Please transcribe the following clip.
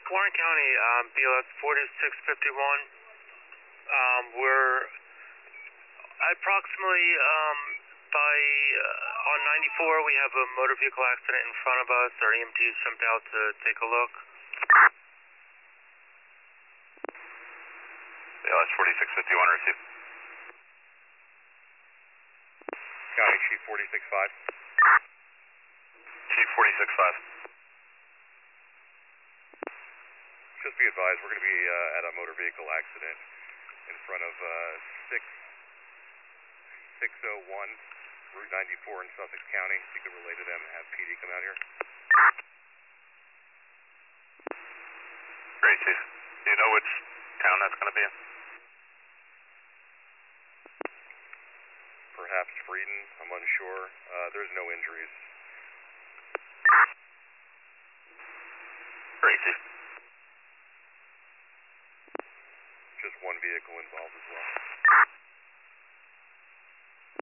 Warren County, BLS 4651. We're approximately on 94. We have a motor vehicle accident in front of us. Our EMTs jumped out to take a look. BLS 4651, receive. County Chief 465. Chief 465. Just be advised, we're going to be at a motor vehicle accident in front of 601 Route 94 in Sussex County. If you could relay to them and have PD come out here. Great, Chief. Do you know which town that's going to be in? Perhaps Frieden, I'm unsure. There's no injuries. Great, Chief. Just one vehicle involved as well.